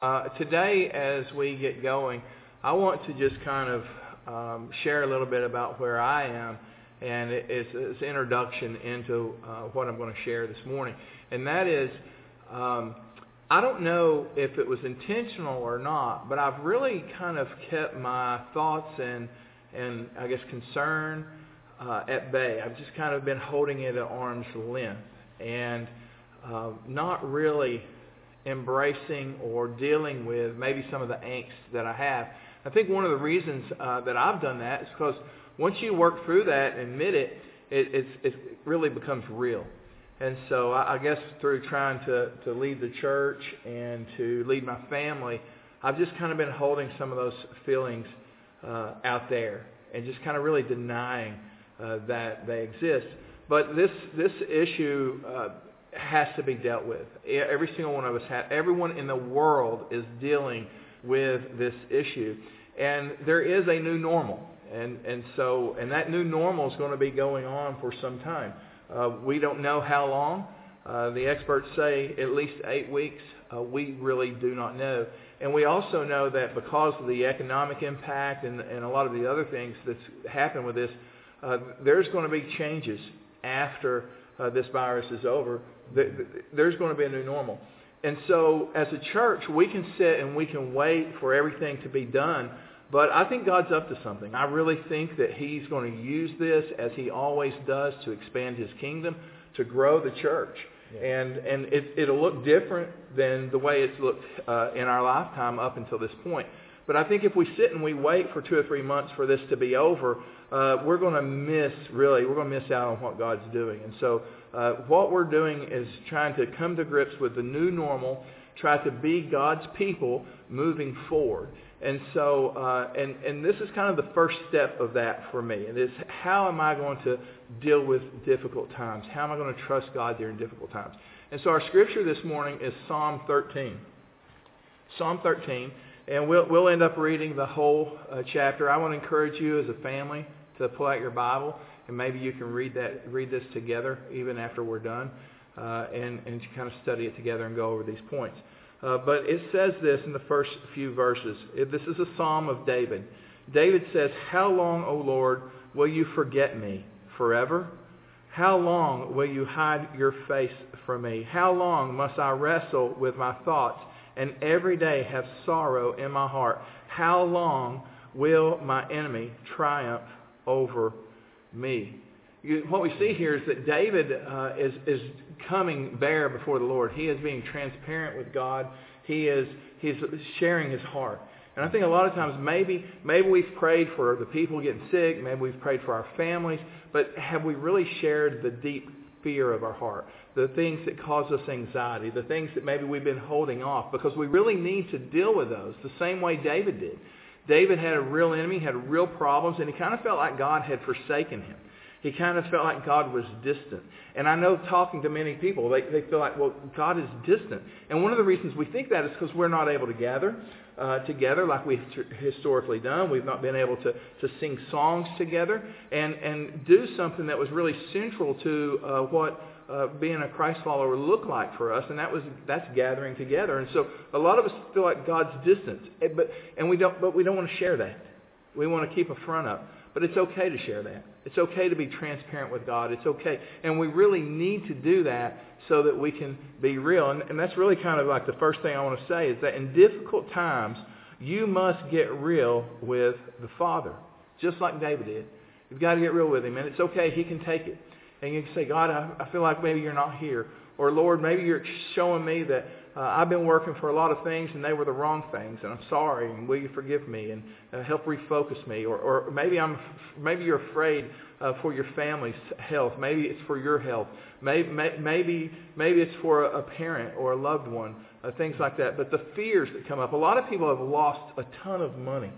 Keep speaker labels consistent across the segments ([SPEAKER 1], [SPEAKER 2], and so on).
[SPEAKER 1] Today, as we get going, I want to just kind of share a little bit about where I am, and it's an introduction into what I'm going to share this morning. And that is, I don't know if it was intentional or not, but I've really kind of kept my thoughts and I guess concern at bay. I've just kind of been holding it at arm's length and not really embracing or dealing with maybe some of the angst that I have. I think one of the reasons that I've done that is because once you work through that and admit it, it really becomes real. And so I guess through trying to lead the church and to lead my family, I've just kind of been holding some of those feelings out there and just kind of really denying that they exist. But this issue has to be dealt with. Every single one of us everyone in the world is dealing with this issue. And there is a new normal. And that new normal is going to be going on for some time. We don't know how long. The experts say at least 8 weeks. We really do not know. And we also know that because of the economic impact and a lot of the other things that's happened with this, there's going to be changes after this virus is over. There's going to be a new normal. And so as a church, we can sit and we can wait for everything to be done. But I think God's up to something. I really think that He's going to use this, as He always does, to expand His kingdom, to grow the church. Yeah. And it'll look different than the way it's looked in our lifetime up until this point. But I think if we sit and we wait for 2 or 3 months for this to be over, we're going to miss out on what God's doing. And so what we're doing is trying to come to grips with the new normal, try to be God's people moving forward. And so, and this is kind of the first step of that for me. It is, how am I going to deal with difficult times? How am I going to trust God during difficult times? And so our scripture this morning is Psalm 13. Psalm 13. And we'll end up reading the whole chapter. I want to encourage you as a family to pull out your Bible, and maybe you can read this together even after we're done, and kind of study it together and go over these points. But it says this in the first few verses. This is a psalm of David. David says, "How long, O Lord, will you forget me? Forever? How long will you hide your face from me? How long must I wrestle with my thoughts and every day have sorrow in my heart? How long will my enemy triumph over me?" What we see here is that David is coming bare before the Lord. He is being transparent with God. He's sharing his heart. And I think a lot of times maybe we've prayed for the people getting sick. Maybe we've prayed for our families. But have we really shared the deep fear of our heart? The things that cause us anxiety. The things that maybe we've been holding off. Because we really need to deal with those the same way David did. David had a real enemy, had real problems, and he kind of felt like God had forsaken him. He kind of felt like God was distant. And I know, talking to many people, they feel like, well, God is distant. And one of the reasons we think that is because we're not able to gather together like we've historically done. We've not been able to sing songs together and do something that was really central to what being a Christ follower looked like for us, and that's gathering together. And so a lot of us feel like God's distant, but we don't want to share that. We want to keep a front up. But it's okay to share that. It's okay to be transparent with God. It's okay. And we really need to do that so that we can be real. And that's really kind of like the first thing I want to say is that in difficult times, you must get real with the Father, just like David did. You've got to get real with Him. And it's okay. He can take it. And you can say, God, I feel like maybe you're not here. Or, Lord, maybe you're showing me that I've been working for a lot of things and they were the wrong things, and I'm sorry, and will you forgive me and help refocus me? Or maybe you're afraid for your family's health. Maybe it's for your health. Maybe it's for a parent or a loved one, things like that. But the fears that come up, a lot of people have lost a ton of money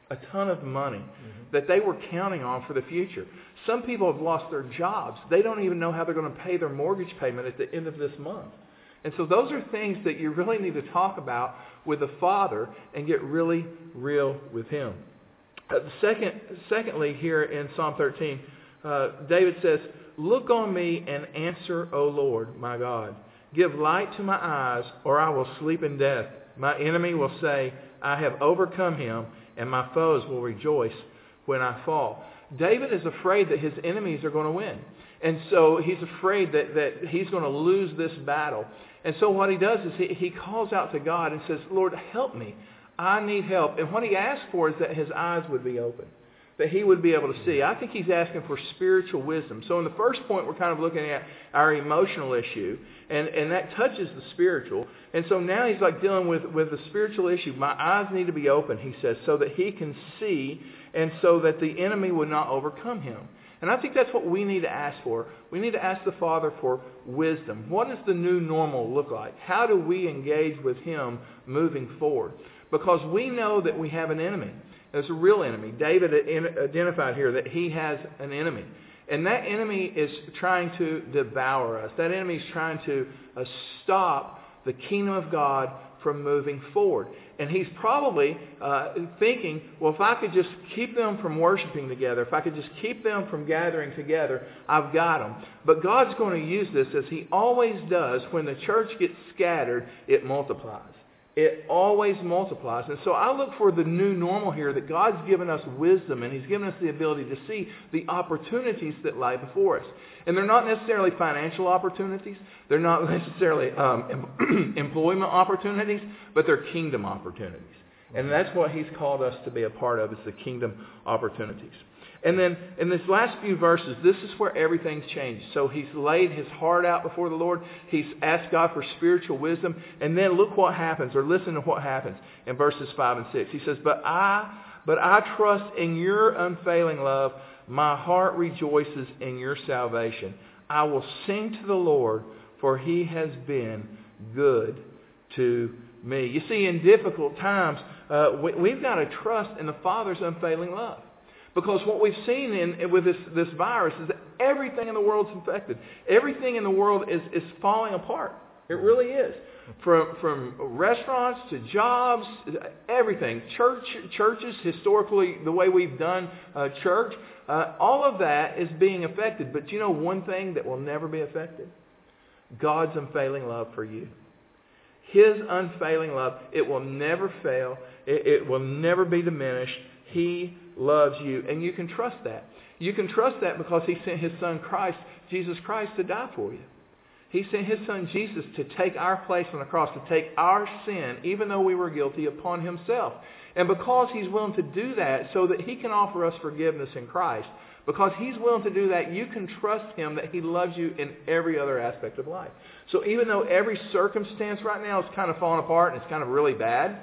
[SPEAKER 1] that they were counting on for the future. Some people have lost their jobs. They don't even know how they're going to pay their mortgage payment at the end of this month. And so those are things that you really need to talk about with the Father and get really real with Him. Secondly, here in Psalm 13, David says, "Look on me and answer, O Lord, my God. Give light to my eyes, or I will sleep in death. My enemy will say, I have overcome him, and my foes will rejoice when I fall. David is afraid that his enemies are going to win. And so he's afraid that he's going to lose this battle. And so what he does is he calls out to God and says, Lord, help me. I need help. And what he asks for is that his eyes would be open, that he would be able to see. I think he's asking for spiritual wisdom. So in the first point, we're kind of looking at our emotional issue, and that touches the spiritual. And so now he's like dealing with the spiritual issue. My eyes need to be open, he says, so that he can see and so that the enemy would not overcome him. And I think that's what we need to ask for. We need to ask the Father for wisdom. What does the new normal look like? How do we engage with him moving forward? Because we know that we have an enemy. There's a real enemy. David identified here that he has an enemy. And that enemy is trying to devour us. That enemy is trying to stop the kingdom of God from moving forward. And he's probably thinking, well, if I could just keep them from worshiping together, if I could just keep them from gathering together, I've got them. But God's going to use this, as he always does. When the church gets scattered, it multiplies. It always multiplies. And so I look for the new normal here, that God's given us wisdom, and he's given us the ability to see the opportunities that lie before us. And they're not necessarily financial opportunities. They're not necessarily employment opportunities, but they're kingdom opportunities. And that's what he's called us to be a part of, is the kingdom opportunities. And then in these last few verses, this is where everything's changed. So he's laid his heart out before the Lord. He's asked God for spiritual wisdom. And then look what happens, or listen to what happens in verses 5 and 6. He says, But I trust in your unfailing love. My heart rejoices in your salvation. I will sing to the Lord, for he has been good to me. You see, in difficult times, we've got to trust in the Father's unfailing love. Because what we've seen with this virus is that everything in the world's infected. Everything in the world is falling apart. It really is. From restaurants to jobs, everything. Churches, historically, the way we've done church, all of that is being affected. But you know one thing that will never be affected? God's unfailing love for you. His unfailing love, it will never fail. It will never be diminished. He loves you, and you can trust that. You can trust that because he sent his son Christ, Jesus Christ, to die for you. He sent his son Jesus to take our place on the cross, to take our sin, even though we were guilty, upon himself. And because he's willing to do that so that he can offer us forgiveness in Christ, because he's willing to do that, you can trust him that he loves you in every other aspect of life. So even though every circumstance right now is kind of falling apart and it's kind of really bad,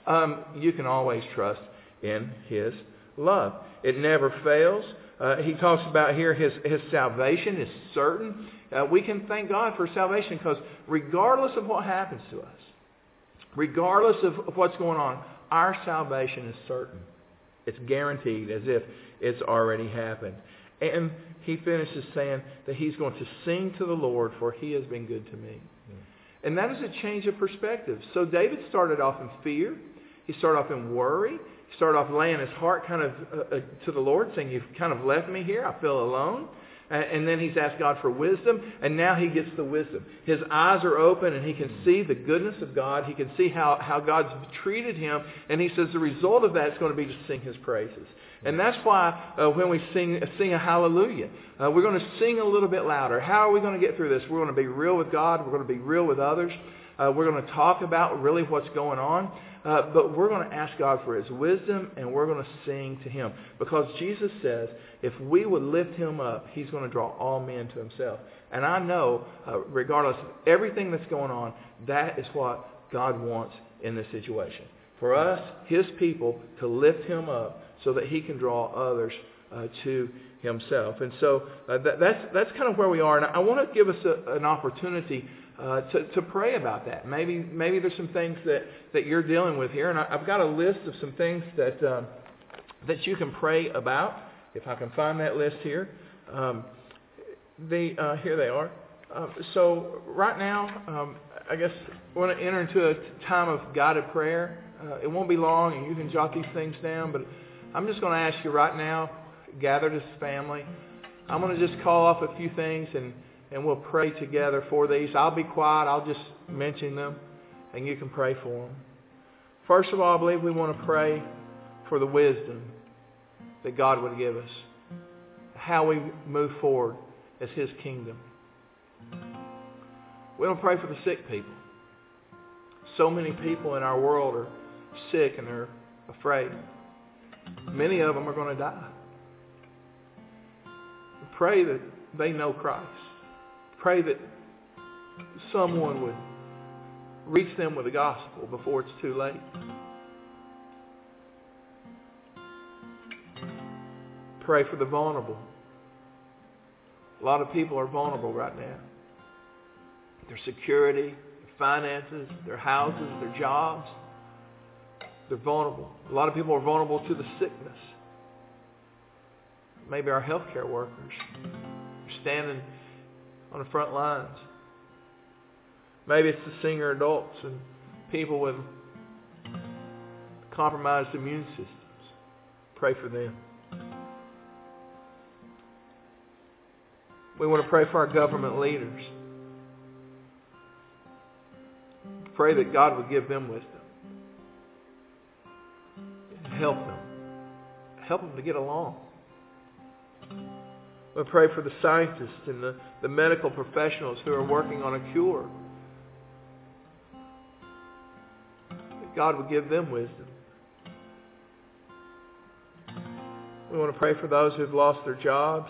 [SPEAKER 1] you can always trust in his love. It never fails. He talks about here his salvation is certain. We can thank God for salvation because regardless of what happens to us, regardless of what's going on, our salvation is certain. It's guaranteed, as if it's already happened. And he finishes saying that he's going to sing to the Lord, for he has been good to me. And that is a change of perspective. So David started off in fear. He started off in worry. He started off laying his heart kind of to the Lord, saying, you've kind of left me here. I feel alone. And then he's asked God for wisdom, and now he gets the wisdom. His eyes are open, and he can see the goodness of God. He can see how God's treated him, and he says the result of that is going to be to sing his praises. And that's why when we sing a hallelujah, we're going to sing a little bit louder. How are we going to get through this? We're going to be real with God. We're going to be real with others. We're going to talk about really what's going on. But we're going to ask God for his wisdom, and we're going to sing to him. Because Jesus says, if we would lift him up, he's going to draw all men to himself. And I know, regardless of everything that's going on, that is what God wants in this situation. For us, his people, to lift him up so that he can draw others to himself. And so that's kind of where we are. And I want to give us an opportunity to pray about that. Maybe there's some things that you're dealing with here, and I've got a list of some things that you can pray about. If I can find that list here, here they are. So right now, I guess we're going to enter into a time of guided prayer. It won't be long, and you can jot these things down. But I'm just going to ask you right now, gathered as family. I'm going to just call off a few things and we'll pray together for these. I'll be quiet. I'll just mention them, and you can pray for them. First of all, I believe we want to pray for the wisdom that God would give us. How we move forward as His kingdom. We don't pray for the sick people. So many people in our world are sick and they're afraid. Many of them are going to die. Pray that they know Christ. Pray that someone would reach them with the gospel before it's too late. Pray for the vulnerable. A lot of people are vulnerable right now. Their security, their finances, their houses, their jobs. They're vulnerable. A lot of people are vulnerable to the sickness. Maybe our healthcare workers are standing on the front lines. Maybe it's the senior adults and people with compromised immune systems. Pray for them. We want to pray for our government leaders. Pray that God would give them wisdom. Help them. Help them to get along. We pray for the scientists and the medical professionals who are working on a cure. That God would give them wisdom. We want to pray for those who have lost their jobs.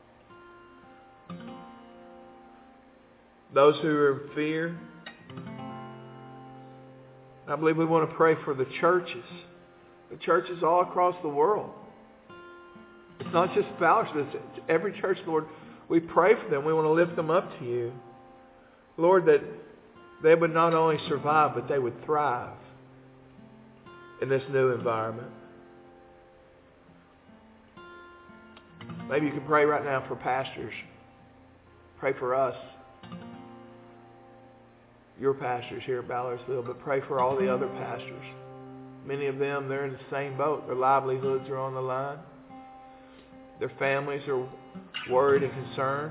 [SPEAKER 1] Those who are in fear. I believe we want to pray for the churches all across the world. It's not just Fellowship, it's every church, Lord. We pray for them. We want to lift them up to you. Lord, that they would not only survive, but they would thrive in this new environment. Maybe you can pray right now for pastors. Pray for us. Your pastors here at Ballersville, but pray for all the other pastors. Many of them, they're in the same boat. Their livelihoods are on the line. Their families are worried and concerned.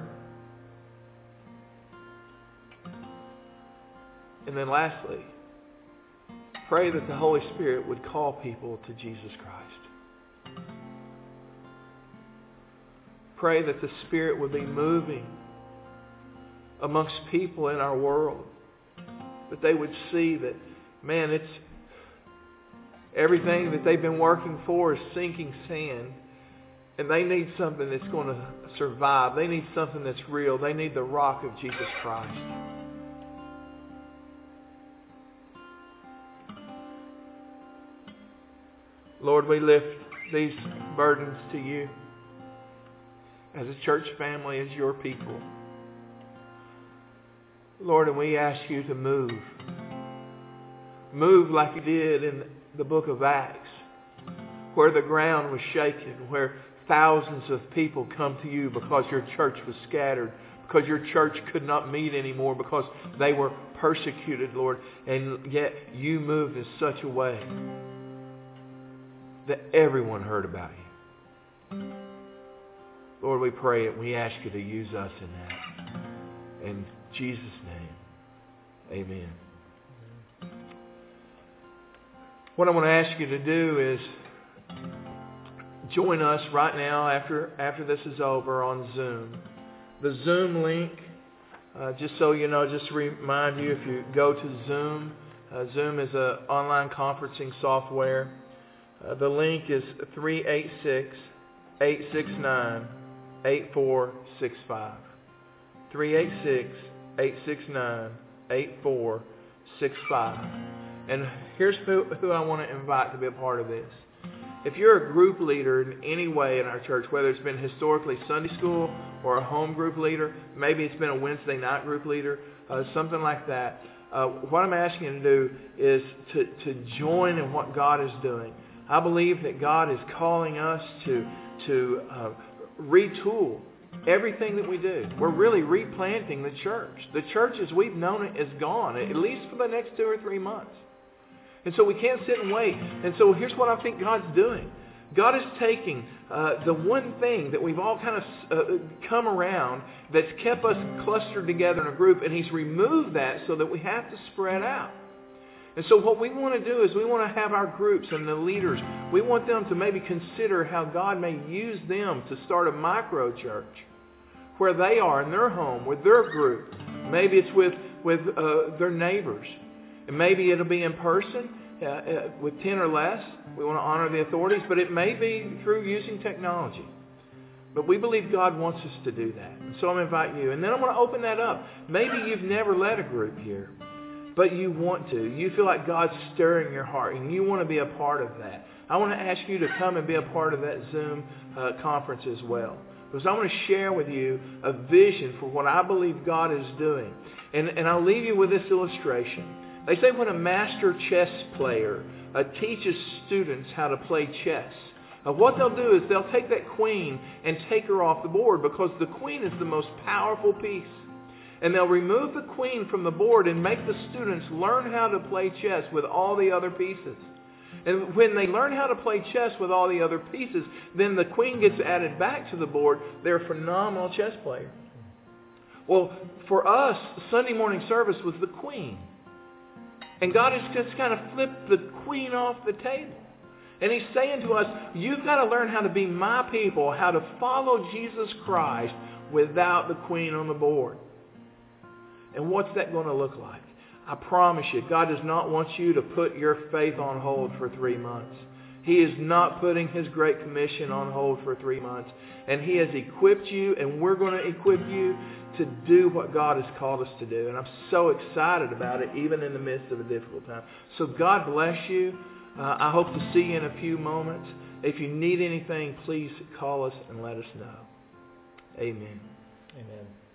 [SPEAKER 1] And then lastly, pray that the Holy Spirit would call people to Jesus Christ. Pray that the Spirit would be moving amongst people in our world. That they would see that, man, it's everything that they've been working for is sinking sand. And they need something that's going to survive. They need something that's real. They need the rock of Jesus Christ. Lord, we lift these burdens to you as a church family, as your people. Lord, and we ask you to move. Move like you did in the book of Acts, where the ground was shaken, where thousands of people come to you because your church was scattered, because your church could not meet anymore, because they were persecuted, Lord. And yet you moved in such a way that everyone heard about you. Lord, we pray it. We ask you to use us in that. In Jesus' name, amen. What I want to ask you to do is join us right now after this is over on Zoom. The Zoom link, just so you know, just to remind you, if you go to Zoom, Zoom is an online conferencing software. The link is 386-869-8465. 386-869-8465. And here's who I want to invite to be a part of this. If you're a group leader in any way in our church, whether it's been historically Sunday school or a home group leader, maybe it's been a Wednesday night group leader, something like that, what I'm asking you to do is to join in what God is doing. I believe that God is calling us to retool everything that we do. We're really replanting the church. The church as we've known it is gone, at least for the next 2 or 3 months. And so we can't sit and wait. And so here's what I think God's doing. God is taking the one thing that we've all kind of come around that's kept us clustered together in a group, and He's removed that so that we have to spread out. And so what we want to do is we want to have our groups and the leaders, we want them to maybe consider how God may use them to start a micro church where they are in their home, with their group. Maybe it's with their neighbors. And maybe it'll be in person with 10 or less. We want to honor the authorities, but it may be through using technology. But we believe God wants us to do that. And so I'm going to invite you. And then I'm going to open that up. Maybe you've never led a group here, but you want to. You feel like God's stirring your heart, and you want to be a part of that. I want to ask you to come and be a part of that Zoom conference as well. Because I want to share with you a vision for what I believe God is doing. And I'll leave you with this illustration. They say when a master chess player teaches students how to play chess, what they'll do is they'll take that queen and take her off the board because the queen is the most powerful piece. And they'll remove the queen from the board and make the students learn how to play chess with all the other pieces. And when they learn how to play chess with all the other pieces, then the queen gets added back to the board. They're a phenomenal chess player. Well, for us, Sunday morning service was the queen. And God has just kind of flipped the queen off the table. And He's saying to us, you've got to learn how to be my people, how to follow Jesus Christ without the queen on the board. And what's that going to look like? I promise you, God does not want you to put your faith on hold for 3 months. He is not putting His Great Commission on hold for 3 months. And He has equipped you, and we're going to equip you to do what God has called us to do. And I'm so excited about it, even in the midst of a difficult time. So God bless you. I hope to see you in a few moments. If you need anything, please call us and let us know. Amen.
[SPEAKER 2] Amen.